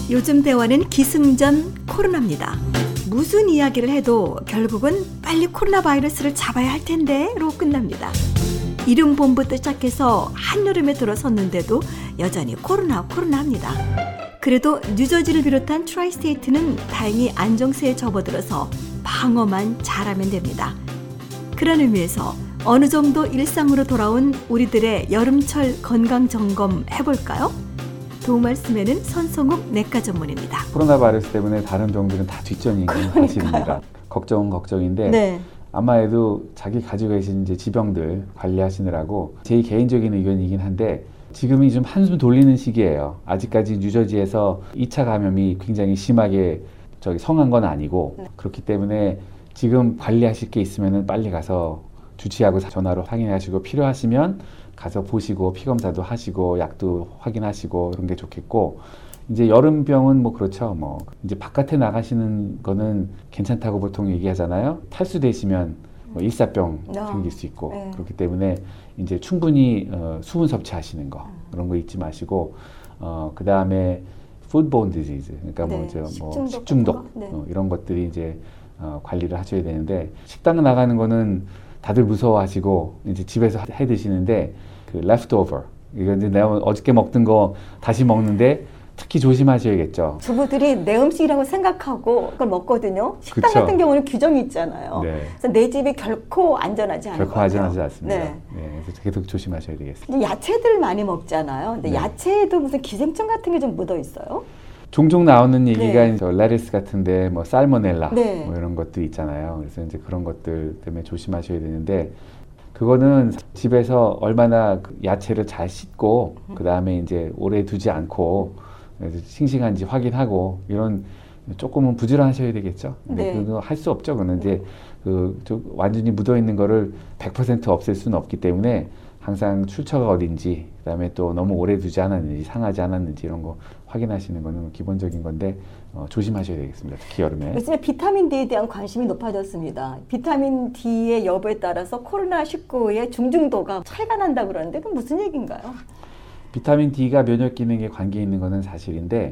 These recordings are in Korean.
요즘 대화는 기승전 코로나입니다. 무슨 이야기를 해도 결국은 빨리 코로나 바이러스를 잡아야 할 텐데로 끝납니다. 이름 봄부터 시작해서 한여름에 들어섰는데도 여전히 코로나 합니다. 그래도 뉴저지를 비롯한 트라이스테이트는 다행히 안정세에 접어들어서 방어만 잘하면 됩니다. 그런 의미에서 어느 정도 일상으로 돌아온 우리들의 여름철 건강점검 해볼까요? 도움 말씀에는 선성욱 내과 전문입니다. 코로나 바이러스 때문에 다른 병들은 다 뒷전이 사실입니다. 걱정은 걱정인데 네. 아마도 자기 가지고 계신 이제 지병들 관리하시느라고 제 개인적인 의견이긴 한데 지금이 좀 한숨 돌리는 시기예요. 아직까지 뉴저지에서 2차 감염이 굉장히 심하게 성한 건 아니고 그렇기 때문에 지금 관리하실 게 있으면 빨리 가서 주치의하고 전화로 확인하시고 필요하시면 가서 보시고 피검사도 하시고 약도 확인하시고 이런 게 좋겠고 이제 여름병은 뭐 그렇죠. 뭐 이제 바깥에 나가시는 거는 괜찮다고 보통 얘기하잖아요. 탈수되시면 뭐 일사병 생길 수 있고 그렇기 때문에 이제 충분히 수분 섭취하시는 거 그런 거 잊지 마시고 그 다음에 foodborne disease 그러니까 뭐 식중독 이런 것들이 이제 관리를 하셔야 되는데 식당 나가는 거는 다들 무서워하시고 이제 집에서 해 드시는데 그 leftover 이거 이제 내가 어저께 먹던 거 다시 먹는데 특히 조심하셔야겠죠. 주부들이 내 음식이라고 생각하고 그걸 먹거든요. 식당 그쵸. 같은 경우는 규정이 있잖아요. 네. 그래서 내 집이 결코 안전하지 않을 것 같아요. 결코 안전하지 않습니다. 네. 네, 그래서 계속 조심하셔야 되겠습니다. 야채들 많이 먹잖아요. 근데 야채에도 무슨 기생충 같은 게 좀 묻어 있어요? 종종 나오는 얘기가 이제 레타스 같은데 뭐 살모넬라 뭐 이런 것들 있잖아요. 그래서 이제 그런 것들 때문에 조심하셔야 되는데 그거는 집에서 얼마나 야채를 잘 씻고 그 다음에 이제 오래 두지 않고 싱싱한지 확인하고 이런 조금은 부지런하셔야 되겠죠. 근데 그거 할 수 없죠. 그는 이제 완전히 묻어 있는 거를 100% 없앨 수는 없기 때문에 항상 출처가 어딘지 그다음에 또 너무 오래 두지 않았는지 상하지 않았는지 이런 거 확인하시는 거는 기본적인 건데 조심하셔야 되겠습니다. 특히 여름에. 요즘에 비타민 D에 대한 관심이 높아졌습니다. 비타민 D의 여부에 따라서 코로나19의 중증도가 차이가 난다 그러는데 그건 무슨 얘기인가요? 비타민 D가 면역 기능에 관계 있는 거는 사실인데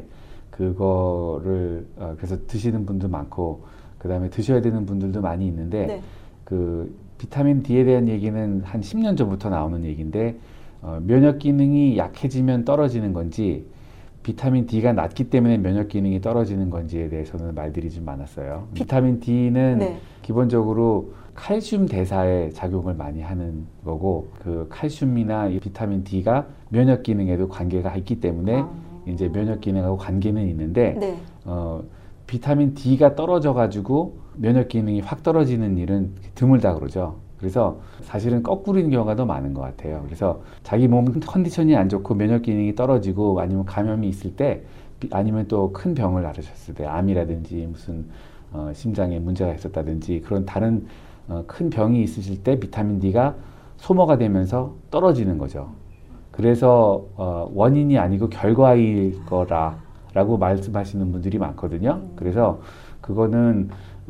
그거를 그래서 드시는 분도 많고 그다음에 드셔야 되는 분들도 많이 있는데 그 비타민 D에 대한 얘기는 한 10년 전부터 나오는 얘기인데 면역 기능이 약해지면 떨어지는 건지 비타민 D가 낮기 때문에 면역 기능이 떨어지는 건지에 대해서는 말들이 좀 많았어요. 비타민 D는 기본적으로 칼슘 대사에 작용을 많이 하는 거고 그 칼슘이나 이 비타민 D가 면역 기능에도 관계가 있기 때문에 이제 면역 기능하고 관계는 있는데 비타민 D가 떨어져 가지고 면역 기능이 확 떨어지는 일은 드물다 그러죠. 그래서 사실은 거꾸로인 경우가 더 많은 것 같아요. 그래서 자기 몸 컨디션이 안 좋고 면역 기능이 떨어지고 아니면 감염이 있을 때 아니면 또 큰 병을 앓으셨을 때 암이라든지 무슨 심장에 문제가 있었다든지 그런 다른 큰 병이 있으실 때 비타민 D가 소모가 되면서 떨어지는 거죠. 그래서 원인이 아니고 결과일 거라고 말씀하시는 분들이 많거든요. 그래서 그거는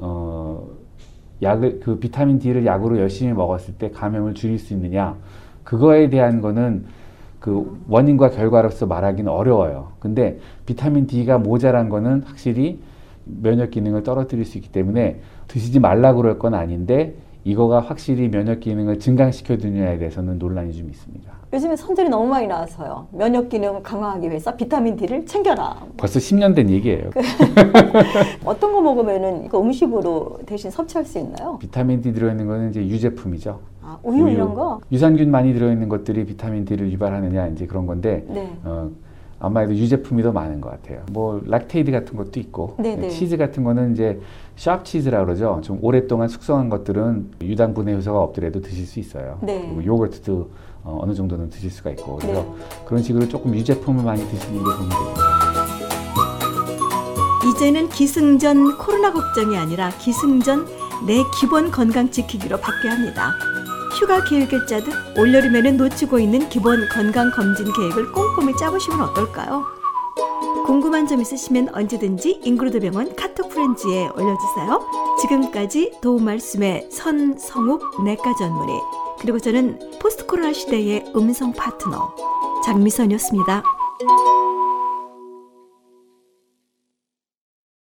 그 비타민 D를 약으로 열심히 먹었을 때 감염을 줄일 수 있느냐 그거에 대한 거는 그 원인과 결과로서 말하기는 어려워요. 근데 비타민 D가 모자란 거는 확실히 면역 기능을 떨어뜨릴 수 있기 때문에 드시지 말라고 그럴 건 아닌데 이거가 확실히 면역 기능을 증강시켜 주느냐에 대해서는 논란이 좀 있습니다. 요즘에 선전이 너무 많이 나와서요. 면역 기능을 강화하기 위해서 비타민 D를 챙겨라. 벌써 10년 된 얘기예요. 어떤 거 먹으면은 이거 음식으로 대신 섭취할 수 있나요? 비타민 D 들어있는 거는 이제 유제품이죠. 우유 이런 거? 유산균 많이 들어있는 것들이 비타민 D를 유발하느냐 이제 그런 건데 아마도 유제품이 더 많은 것 같아요. 뭐 락테이드 같은 것도 있고 치즈 같은 거는 이제 샵 치즈라고 그러죠. 좀 오랫동안 숙성한 것들은 유당분해 요소가 없더라도 드실 수 있어요. 그리고 요거트도 어느 정도는 드실 수가 있고 그래서 그런 식으로 조금 유제품을 많이 드시는 게 도움이 됩니다. 이제는 기승전 코로나 걱정이 아니라 기승전 내 기본 건강 지키기로 바뀌어야 합니다. 휴가 계획을 짜듯 올여름에는 놓치고 있는 기본 건강검진 계획을 꼼꼼히 짜보시면 어떨까요? 궁금한 점 있으시면 언제든지 인그루드병원 카톡 프렌즈에 올려주세요. 지금까지 도움 말씀의 선성욱 내과 전문의 그리고 저는 포스트 코로나 시대의 음성 파트너 장미선이었습니다.